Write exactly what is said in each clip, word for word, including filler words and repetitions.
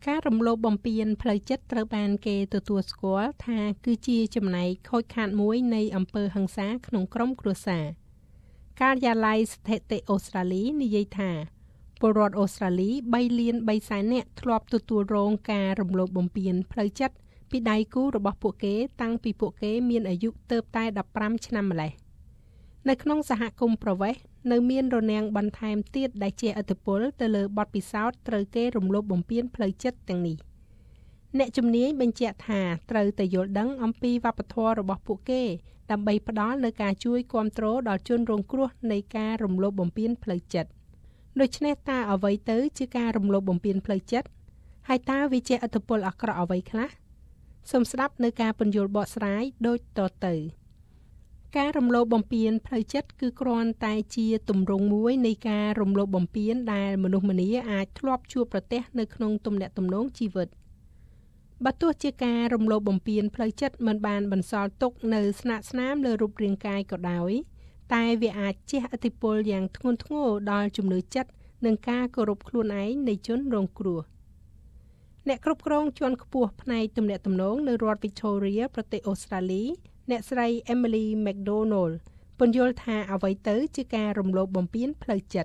ការរំលោភបំពានផ្លូវចិត្តត្រូវបានគេទទួលស្គាល់ថាគឺជាចំណែកខូចខាតមួយនៃអំពើហិង្សាក្នុងក្រុមគ្រួសារការិយាល័យស្ថិតិអូស្ត្រាលីនិយាយថាពលរដ្ឋអូស្ត្រាលីបីលានបីសែននាក់ធ្លាប់ទទួលរងការរំលោភបំពានផ្លូវចិត្តពីដៃគូរបស់ពួកគេតាំងពីពួកគេមានអាយុទើបតែដប់ប្រាំឆ្នាំម្ល៉េះនៅក្នុងសហគមន៍ប្រវេសនៅមានរនាំងបន្ថែមទៀតដែលជាឥទ្ធិពលទៅលើបទពិសោធន៍ត្រូវគេរំលោភបំពានផ្លូវចិត្តទាំងនេះអ្នកជំនាញបញ្ជាក់ថាត្រូវតែយល់ដឹងអំពីវប្បធម៌របស់ពួកគេដើម្បីផ្ដល់នូវការជួយគាំទ្រដល់ជនរងគ្រោះនៃការរំលោភបំពានផ្លូវចិត្តដូច្នេះតើអ្វីទៅជាការរំលោភបំពានផ្លូវចិត្តហើយតើវាជាឥទ្ធិពលអាក្រក់អ្វីខ្លះសូមស្ដាប់នៅការពន្យល់បកស្រាយដូចតទៅការរំលោភបំពានផ្លូវចិត្តគឺគ្រាន់តែជាទម្រង់មួយនៃការរំលោភបំពានដែលមនុស្សម្នាអាចធ្លាប់ជួបប្រទះនៅក្នុងទំនាក់ទំនងជីវិតបើទោះជាការរំលោភបំពានផ្លូវចិត្តមិនបានបន្សល់ទុកនៅស្នាកស្នាមលើរូបរាងកាយក៏ដោយតែវាអាចជះឥទ្ធិពលយ៉ាងធ្ងន់ធ្ងរដល់ជំនឿចិត្តនិងការគោរពខ្លួនឯងនៃជនរងគ្រោះអ្នកគ្រប់គ្រងជាន់ខ្ពស់ផ្នែកទំនាក់ទំនងនៅរដ្ឋ Victoria ប្រទេសអូស្ត្រាលីអ្នកស្រី Emily McDonald ពន្យល់ថាអ្វីទៅជាការរំលោភបំពានផ្លូវចិត្ត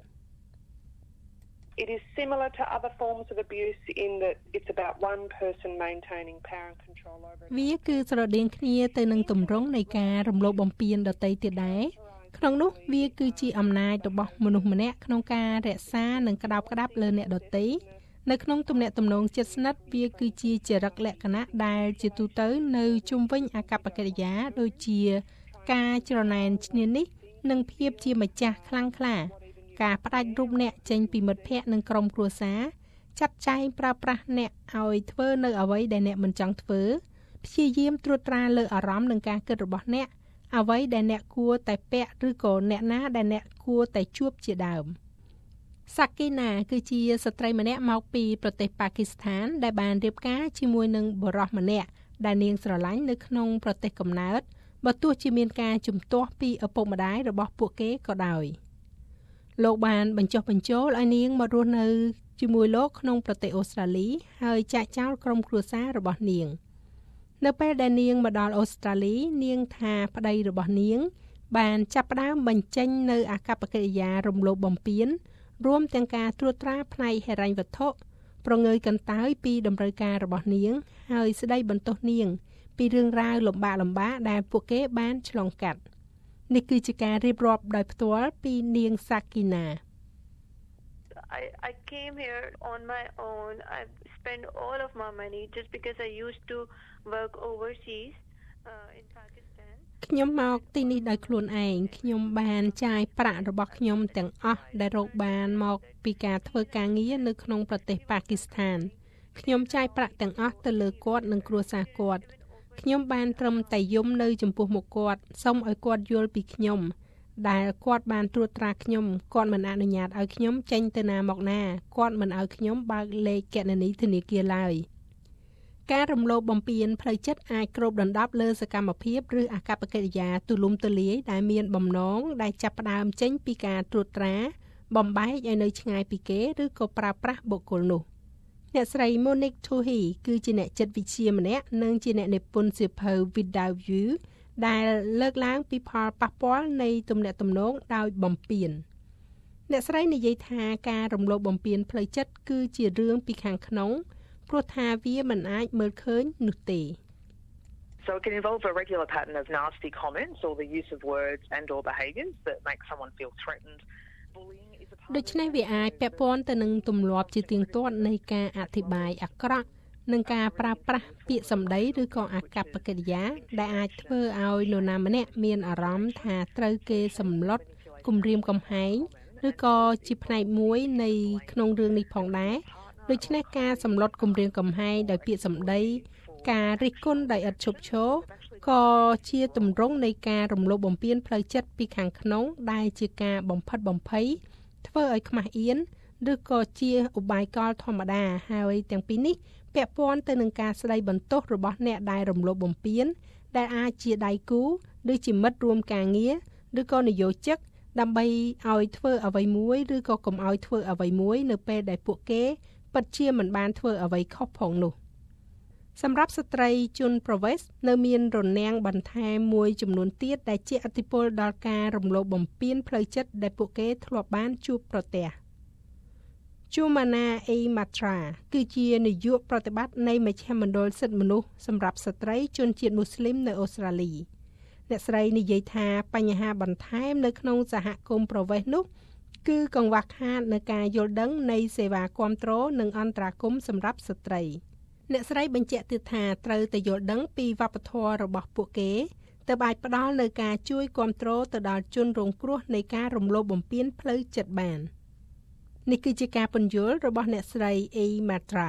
It is similar to other forms of abuse in that it's about one person maintaining power and control over it. វាគឺស្រដៀងគ្នាទៅនឹងទម្រង់នៃការរំលោភបំពានដទៃទៀតដែរក្នុងនោះវាគឺជាអំណាចរបស់មនុស្សម្នាក់ក្នុងការរក្សានិងក្តោបក្តាប់លើអ្នកដទៃនៅក្នុងទំនាក់ទំនងជិតស្និទ្ធវាគឺជាចរិតលក្ខណៈដែលជាទូទៅនៅជុំវិញអាកប្បកិរិយាដូចជាការច្រណែនឈ្នានីសនិងភាពជាម្ចាស់ខ្លាំងក្លាការផ្ដាច់រូបអ្នកចេញពីមិត្តភ័ក្តិនិងក្រុមគ្រួសារចាត់ចែងប្រើប្រាស់អ្នកឲ្យធ្វើនៅអ្វីដែលអ្នកមិនចង់ធ្វើព្យាយាមត្រួតត្រាលើអារម្មណ៍និងការគិតរបស់អ្នកអ្វីដែលអ្នកគួរតែពាក់ឬក៏អ្នកណាដែលអ្នកគួរតែជួបជាដើមសាគីណាគឺជាស្ត្រីម្នាក់មកពីប្រទេសប៉ាគីស្ថានដែលបានរៀបការជាមួយនឹងបុរសម្នាក់ដែលនាងស្រឡាញ់នៅក្នុងប្រទេសកំណើតបើទោះជាមានការជំទាស់ពីឪពុកម្ដាយរបស់ពួកគេក៏ដោយលោកបានបញ្ចុះបញ្ចូលឲ្យនាងមករស់នៅជាមួយលោកក្នុងប្រទេសអូស្ត្រាលីហើយចាក់ចោលក្រុមគ្រួសាររបស់នាងនៅពេលដែលនាងមកដល់អូស្ត្រាលីនាងថាប្តីរបស់នាងបានចាប់ផ្ដើមបញ្ចេញនៅអាកប្បកិរិយារំលោភបំពានរួមទាំងការត្រួតត្រាផ្នែកហិរញ្ញវត្ថុប្រងើយកន្តើយពីតម្រូវការរបស់នាងហើយស្ដីបន្ទោសនាងពីរឿងរ៉ាវលំបាកលំបាកដែលពួកគេបានឆ្លងកាត់នេះគឺជាការរៀបរាប់ដោយផ្ទាល់ពីនាងសាគីណា I I came here on my own. I spent all of my money just because I used to work overseas uh, in Pakistan. ខ្ញុំមកទីនេះដោយខ្លួនឯងខ្ញុំបានចាយប្រាក់របស់ខ្ញុំទាំងអស់ដែលរកបានមកពីការធ្វើការងារនៅក្នុងប្រទេសប៉ាគីស្ថានខ្ញុំចាយប្រាក់ទាំងអស់ទៅលើគាត់និងគ្រួសារគាត់ខ្ញុំបានត្រឹមតែយំនៅចំពោះមុខគាត់សូមឲ្យគាត់យល់ពីខ្ញុំដែលគាត់បានត្រួតត្រាខ្ញុំគាត់មិនអនុញ្ញាតឲ្យខ្ញុំចេញទៅណាមកណាគាត់មិនឲ្យខ្ញុំបើកលេខគណនីធនាគារឡើយការរំលោភបំពានផ្លូវចិត្តអាចគ្របដណ្ដប់លើសកម្មភាពឬអាកប្បកិរិយាទូលំទូលាយដែលមានបំណងដែលចាប់ផ្ដើមចេញពីការត្រួតត្រាបំបែកឲ្យនៅឆ្ងាយពីគេឬក៏ប្រើប្រាស់បុគ្គលនោះអ្នកស្រី Monique Tuhi គឺជាអ្នកចិត្តវិទ្យាម្នាក់និងជាអ្នកនិពន្ធសៀវភៅ Without You ដែលលើកឡើងពីផលប៉ះពាល់នៃទំនាក់ទំនងដោយបំពានអ្នកស្រីនិយាយថាការរំលោភបំពានផ្លូវចិត្តគឺជារឿងពីខាងក្នុងព្រោះថាវាមិនអាចមើលឃើញនោះទេ So it can involve a regular pattern of nasty comments or the use of words and or behaviours that make someone feel threatened. Bullying is a part ដូច្នេះវាអាចពាក់ព័ន្ធទៅនឹងទម្លាប់ជាទៀងទាត់នៃការអធិប្បាយអាក្រក់និងការប្រើប្រាស់ពាក្យសម្ដីឬក៏អាកប្បកិរិយាដែលអាចធ្វើឲ្យនរណាម្នាក់មានអារម្មណ៍ថាត្រូវគេសម្លុតគំរាមកំហែងឬក៏ជាផ្នែកមួយនៃក្នុងរឿងនេះផងដែរដូច្នេះការសម្លុតគំរាមកំហែងដោយពាក្យសម្ដីការរិះគន់ដោយឥតឈប់ឈរក៏ជាទម្រង់នៃការរំលោភបំពានផ្លូវចិត្តពីខាងក្នុងដែលជាការបំផិតបំភ័យធ្វើឲ្យខ្មាស់អៀនឬក៏ជាឧបាយកលធម្មតាហើយទាំងពីរនេះពាក់ព័ន្ធទៅនឹងការស្ដីបន្ទោសរបស់អ្នកដែលរំលោភបំពានដែលអាចជាដៃគូឬជាមិត្តរួមការងារឬក៏នយោជិកដើម្បីឲ្យធ្វើអ្វីមួយឬក៏កុំឲ្យធ្វើអ្វីមួយនៅពេលដែលពួកគេពិតជាមិនបានធ្វើអ្វីខុសផងនោះសម្រាប់ស្ត្រីជនប្រវេសនៅមានរនាំងបន្ថែមមួយចំនួនទៀតដែលជាឥទ្ធិពលដល់ការរំលោភបំពានផ្លូវចិត្តដែលពួកគេធ្លាប់បានជួបប្រទះChumana A Matra គឺជានាយកប្រតិបត្តិនៃមជ្ឈមណ្ឌលសិទ្ធិមនុស្សសម្រាប់ស្ត្រីជនជាតិមូស្លីមនៅអូស្ត្រាលីអ្នកស្រីនិយាយថាបញ្ហាបន្ថែមនៅក្នុងសហគមន៍ប្រវេសនោះគឺកង្វះខាតនៃការយល់ដឹងនៃសេវាគាំទ្រនិងអន្តរាគមន៍សម្រាប់ស្ត្រីអ្នកស្រីបញ្ជាក់ទៀតថាត្រូវតែយល់ដឹងពីវប្បធម៌របស់ពួកគេទើបអាចផ្ដល់នូវការជួយគាំទ្រទៅដល់ជនរងគ្រោះនៃការរំលោភបំពានផ្លូវចិត្តបាននេះគឺជាការពន្យល់របស់អ្នកស្រី A Matra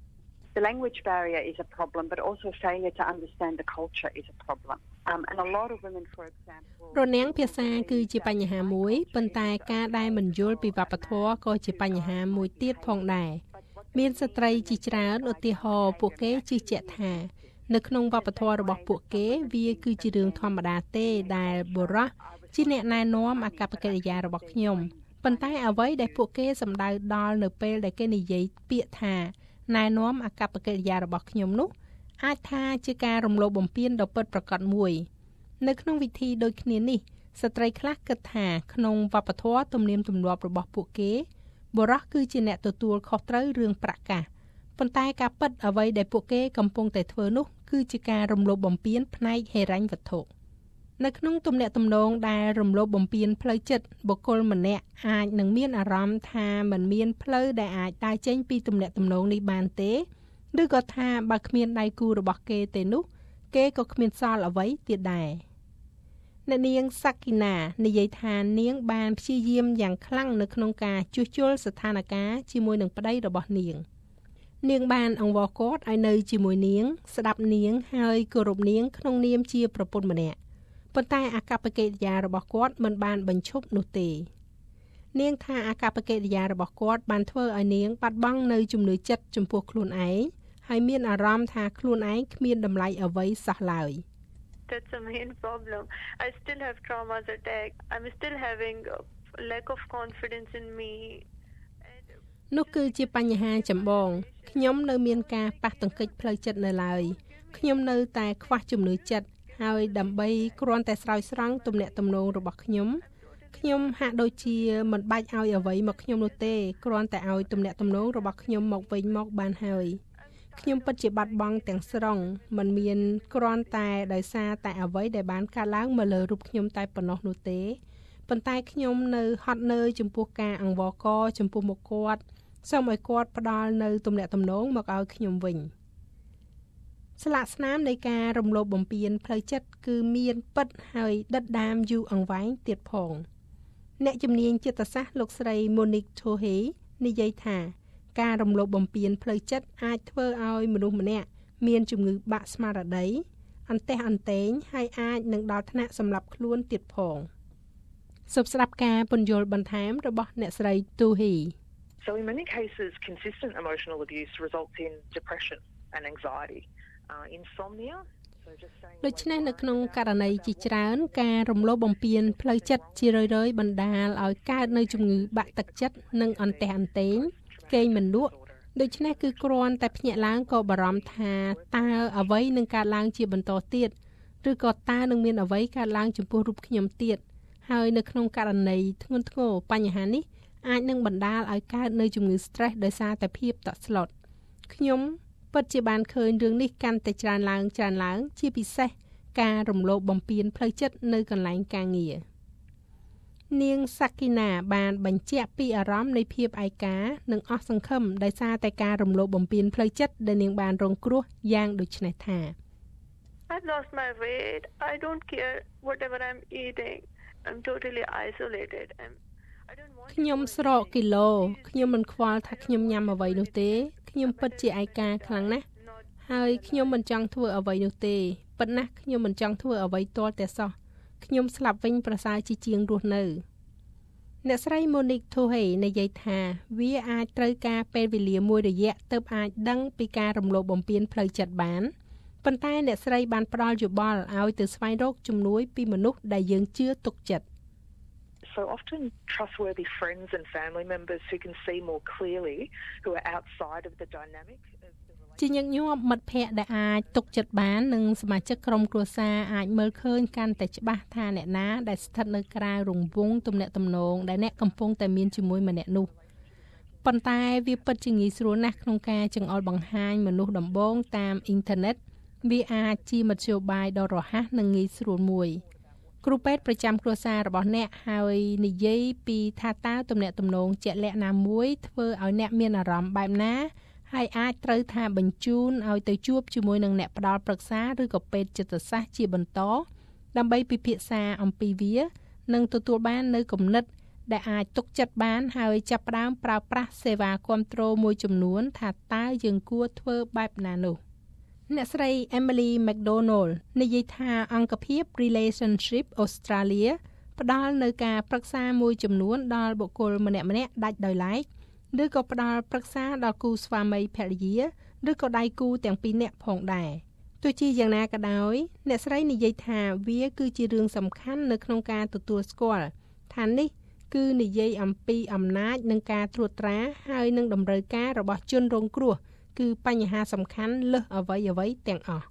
The language barrier is a problem, but also failure to understand the culture is a problem. Um, and a lot of women, for example... រនាំងភាសាគឺជាបញ្ហាមួយប៉ុន្តែការដែលមិនយល់ពីវប្បធម៌ក៏ជាបញ្ហាមួយទៀតផងដែរមានស្ត្រីជាច្រើនឧទាហរណ៍ពួកគេជឿជាក់ថានៅក្នុងវប្បធម៌របស់ពួកគេវាគឺជារឿងធម្មតាទេដែលបុរសជាអ្នកណែនាំអាកប្បកិរិយារបស់ខ្ញុំប៉ុន្តែអ្វីដែលពួកគេសម្ដៅដល់នៅពេលដែលគេនិយាយពាក្យថាណែនាំអាកប្បកិរិយារបស់ខ្ញុំនោះអាចថាជាការរំលោភបំពានដ៏ពិតប្រាកដមួយនៅក្នុងវិធីដូចគ្នានេះស្ត្រីខ្លះគិតថាក្នុងវប្បធម៌ទំនៀមទម្លាប់របស់ពួកគេបុរសគឺជាអ្នកទទួលខុសត្រូវរឿងប្រកាសប៉ុន្តែការពិតអ្វីដែលពួកគេកំពុងតែធ្វើនោះគឺជាការរំលោភបំពានផ្នែកហិរញ្ញវត្ថុនៅក្នុងទំនាក់ទំនងដែលរំលោភបំពានផ្លូវចិត្តបុគ្គលម្នាក់អាចនឹងមានអារម្មណ៍ថាមិនមានផ្លូវដែលអាចដើរចេញពីទំនាក់ទំនងនេះបានទេឬក៏ថាបើគ្មានដៃគូរបស់គេទេនោះគេក៏គ្មានសល់អ្វីទៀតដែរអ្នកនាងសាគីណានិយាយថានាងបានព្យាយាមយ៉ាងខ្លាំងនៅក្នុងការជួសជុលស្ថានភាពជាមួយនឹងប្តីរបស់នាងនាងបានអង្វរគាត់ឲ្យនៅជាមួយនាងស្ដាប់នាងហើយគោរពនាងក្នុងនាមជាប្រពន្ធម្នាក់ប៉ុន្តែអាកប្បកិរិយារបស់គាត់មិនបានបញ្ឈប់នោះទេនាងថាអាកប្បកិរិយារបស់គាត់បានធ្វើឲ្យនាងបាត់បង់នៅជំនឿចិត្តចំពោះខ្លួនឯងហើយមានអារម្មណ៍ថាខ្លួនឯងគ្មានតម្លៃអ្វីសោះឡើយ That's the main problem. I still have traumas attack. I'm still having a lack of confidence in me. នោះគឺជាបញ្ហាចម្បងខ្ញុំនៅមានការប៉ះទង្គិចផ្លូវចិត្តនៅឡើយខ្ញុំនៅតែខ្វះជំនឿចិត្តហើយដើម្បីគ្រាន់តែស្រោចស្រង់ទំនាក់ទំនងរបស់ខ្ញុំខ្ញុំហាក់ដូចជាមិនបាច់ឲ្យអ្វីមកខ្ញុំនោះទេគ្រាន់តែឲ្យទំនាក់ទំនងរបស់ខ្ញុំមកវិញមកបានហើយខ្ញុំពិតជាបាត់បង់ទាំងស្រុងមិនមានគ្រាន់តែដោយសារតែអ្វីដែលបានកើតឡើងមកលើរូបខ្ញុំតែប៉ុណ្ណោះនោះទេប៉ុន្តែខ្ញុំនៅហត់នឿយចំពោះការអង្វរករចំពោះមុខគាត់សូមឲ្យគាត់ផ្ដល់នៅទំនាក់ទំនងមកឲ្យខ្ញុំវិញស្លាកស្នាមនៃការរំលោភបំពានផ្លូវចិត្តគឺមានពិតហើយដិតដាមយូរអង្វែងទៀតផងអ្នកជំនាញចិត្តសាស្ត្រលោកស្រី Monique Tohey និយាយថាការរំលោភបំពានផ្លូវចិត្តអាចធ្វើឲ្យមនុស្សម្នាក់មានជំងឺបាក់ស្មារតីអន្ទះអន្ទែងហើយអាចនឹងដល់ថ្នាក់សម្លាប់ខ្លួនទៀតផងសូមស្ដាប់ការពន្យល់បន្ថែមរបស់អ្នកស្រី Tohey So in many cases consistent emotional abuse results in depression and anxiety uh, insomnia ដូច្នេះនៅក្នុងករណីជាច្រើនការរំលោភបំពានផ្លូវចិត្តជារឿយៗបណ្ដាលឲ្យកើតនៅជំងឺបាក់ទឹកចិត្តនិងអន្ទះអន្ទែងគេងមិនលក់ដូច្នេះគឺគ្រាន់តែភ្ញាក់ឡើងក៏បារម្ភថាតើអ្វីនឹងកើតឡើងជាបន្តទៀតឬក៏តើនឹងមានអ្វីកើតឡើងចំពោះរូបខ្ញុំទៀតហើយនៅក្នុងករណីធ្ងន់ធ្ងរបញ្ហានេះអាចនឹងបណ្ដាលឲ្យកើតនៅជំងឺ stress ដោយសារតែភាពតក់ស្លុតខ្ញុំពិតជាបានឃើញរឿងនេះកាន់តែច្រើនឡើងច្រើនឡើងជាពិសេសការរំលោភបំពានផ្លូវចិត្តនៅកន្លែងការងារនាងសាគីណាបានបញ្ជាក់ពីអារម្មណ៍នៃភាពឯកានិងអស់សង្ឃឹមដោយសារតែការរំលោភបំពានផ្លូវចិត្តដែលនាងបានរងគ្រោះយ៉ាងដូចនេះថា I've lost my weight. I don't care whatever I'm eating. I'm totally isolated. I'm ខ្ញុំស្រកគីឡូខ្ញុំមិនខ្វល់ថាខ្ញុំញ៉ាំអ្វីនោះទេខ្ញុំពិតជាឯកាខ្លាំងណាស់ហើយខ្ញុំមិនចង់ធ្វើអ្វីនោះទេប៉ុន្តែខ្ញុំមិនចង់ធ្វើអ្វីទាល់តែសោះខ្ញុំស្លាប់វិញប្រសើរជាជាងរស់នៅអ្នកស្រី Monique Tohey និយាយថាវាអាចត្រូវការពេលវេលាមួយរយៈទើបអាចដឹងពីការរំលោភបំពានផ្លូវចិត្តបានប៉ុន្តែអ្នកស្រីបានផ្ដល់យោបល់ឲ្យទៅស្វែងរកជំនួយពីមនុស្សដែលយើងជឿទុកចិត្ត so often trustworthy friends and family members who can see more clearly, who are outside of the dynamic of the relationship. ជាញឹកញាប់មិត្តភ័ក្តិដែលអាចទុកចិត្តបាននិងសមាជិកក្រុមគ្រួសារអាចមើលឃើញកាន់តែច្បាស់ថាអ្នកណាដែលស្ថិតនៅក្រៅរង្វង់ទំនាក់ទំនងដែលអ្នកកំពុងតែមានជាមួយម្នាក់នោះប៉ុន្តែវាពិតជាងាយស្រួលណាស់ក្នុងការចង្អុលបង្ហាញមនុស្សដំបូងតាមអ៊ីនធឺណិតវាអាចជាមធ្យោបាយដ៏រហ័សនិងងាយស្រួលមួយគ្រូពេទ្យប្រចាំគ្រួសាររបស់អ្នកហើយនិយាយពីថាតើទំនាក់ទំនងជាក់លាក់ណាមួយធ្វើឲ្យអ្នកមានអារម្មណ៍បែបណាហើយអាចត្រូវថាបញ្ជូនឲ្យទៅជួបជាមួយនឹងអ្នកផ្ដល់ប្រឹក្សាឬក៏ពេទ្យចិត្តសាស្ត្រជាបន្តដើម្បីពិភាក្សាអំពីវានិងទទួលបាននូវគំនិតដែលអាចទុកចិត្តបានហើយចាប់ផ្ដើមប្រើប្រាស់សេវាគាំទ្រមួយចំនួនថាតើយើងគួរធ្វើបែបណានោះអ្នកស្រី Emily McDonald និយាយថាអង្គភាព Relationship Australia ផ្ដល់នូវការប្រឹក្សាមួយចំនួនដល់បុគ្គលម្នាក់ៗដាច់ដោយឡែកឬក៏ផ្ដល់ប្រឹក្សាដល់គូស្វាមីភរិយាឬក៏ដៃគូទាំងពីរនាក់ផងដែរទោះជាយ៉ាងណាក៏ដោយអ្នកស្រីនិយាយថាវាគឺជារឿងសំខាន់នៅក្នុងការទទួលស្គាល់ថានេះគឺនិយាយអំពីអំណាចនិងការត្រួតត្រាហើយនឹងតម្រូវការរបស់ជនរងគ្រោះគឺបញ្ហាសំខាន់លើសអ្វីៗទាំងអស់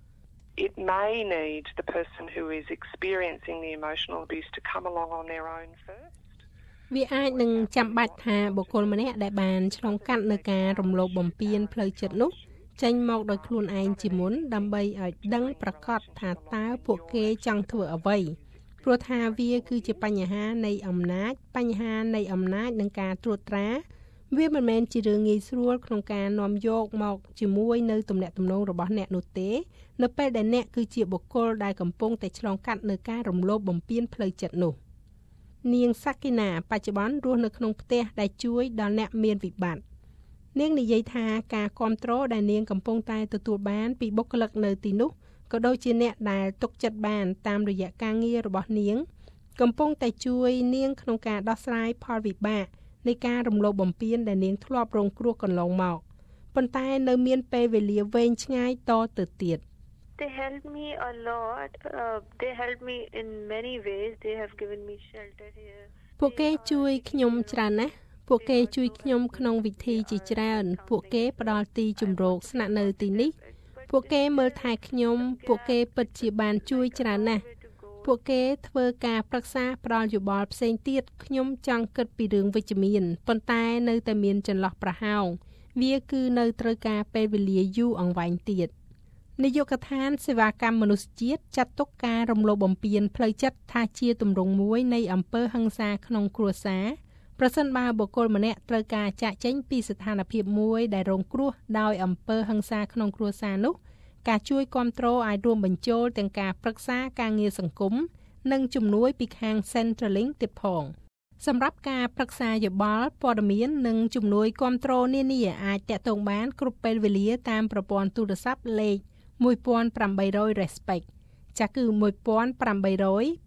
It may need the person who is experiencing the emotional abuse to come along on their own first. វាអាចនឹងចាំបាច់ថាបុគ្គលម្នាក់ដែលបានឆ្លងកាត់នៅការរំលោភបំពានផ្លូវចិត្តនោះចេញមកដោយខ្លួនឯងជាមុនដើម្បីឲ្យដឹងប្រកាសថាតើពួកគេចង់ធ្វើអ្វីព្រោះថាវាគឺជាបញ្ហានៃអំណាចបញ្ហានៃអំណាចនិងការត្រួតត្រាវាមិនមែនជារឿងងាយស្រួលក្នុងការនាំយកមកជាមួយនៅទំនាក់ទំនងរបស់អ្នកនោះទេនៅពេលដែលអ្នកគឺជាបុគ្គលដែលកំពុងតែឆ្លងកាត់នៅការរំលោភបំពានផ្លូវចិត្តនោះនាងសាគីណាបច្ចុប្បន្នរស់នៅក្នុងផ្ទះដែលជួយដល់អ្នកមានវិបត្តិនាងនិយាយថាការគាំទ្រដែលនាងកំពុងតែទទួលបានពីបុគ្គលិកនៅទីនោះក៏ដូចជាអ្នកដែលទុកចិត្តបានតាមរយៈការងាររបស់នាងកំពុងតែជួយនាងក្នុងការដោះស្រាយផលវិបាកនៃការរំលោភបំពានដែលនាងធ្លាប់រងគ្រោះកន្លងមកប៉ុន្តែនៅមានពេលវេលាវែងឆ្ងាយតទៅទៀត They helped me a lot. Uh, they helped me in many ways. They have given me shelter here. ពួកគេជួយខ្ញុំច្រើនណាស់ពួកគេជួយខ្ញុំក្នុងវិធីជាច្រើនពួកគេផ្ដល់ទីជម្រកស្នាក់នៅទីនេះពួកគេមើលថែខ្ញុំពួកគេពិតជាបានជួយច្រើនណាស់ពួកគេធ្វើការប្រឹក្សាផ្ដល់យោបល់ផ្សេងទៀតខ្ញុំចង់គិតពីរឿងវិជ្ជមានប៉ុន្តែនៅតែមានចន្លោះប្រហោងវាគឺនៅត្រូវការពេលវេលាយូរអង្វែងទៀតនាយកដ្ឋានសេវាកម្មមនុស្សជាតិចាត់ទុកការរំលោភបំពានផ្លូវចិត្តថាជាទម្រង់មួយនៃអំពើហិង្សាក្នុងគ្រួសារប្រសិនបើបុគ្គលម្នាក់ត្រូវការចាកចេញពីស្ថានភាពមួយដែលរងគ្រោះដោយអំពើហិង្សាក្នុងគ្រួសារនោះការជួយគាំទ្រអាចរួមបញ្ចូលទាំងការប្រឹក្សាការងារសង្គមនិងជំនួយពីខាង Centrelink ទៀតផងសម្រាប់ការប្រឹក្សាយោបល់ព័ត៌មាននិងជំនួយគាំទ្រនានាអាចតាក់ទងបានគ្រប់ពេលវេលាតាមប្រព័ន្ធទូរស័ព្ទលេខone eight hundred respect ចាស់គឺone eight hundred seven three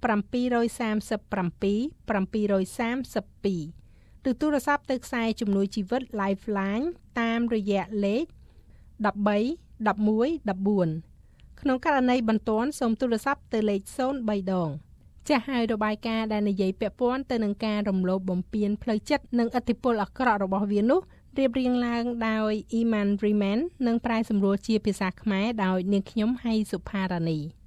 seven seven seven twoឬទូរស័ព្ទទៅខ្សែជំនួយជីវិត Lifeline តាមរយៈលេខone three one one one fourក្នុងករណីបន្ទាន់សូមទូរស័ព្ទទៅលេខzero threeដងចាស់ហើយរបាយការណ៍ដែលនិយាយពាក់ព័ន្ធទៅនឹងការរំលោភបំពានផ្លូវចិត្តនិងឥទ្ធិពលអាក្រក់របស់វានោះរៀបរៀងឡើងដោយ Iman Riman និងប្រែសម្រួលជាភាសាខ្មែរដោយនាងខ្ញុំហៃសុផារ៉ានី